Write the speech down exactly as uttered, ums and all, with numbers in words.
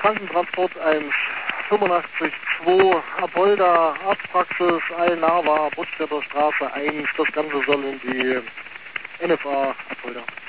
Krankentransport eins fünfundachtzig zwei Apolda, Arztpraxis, Alnava, Butzstädter Straße eins. Das Ganze soll in die N F A Apolda.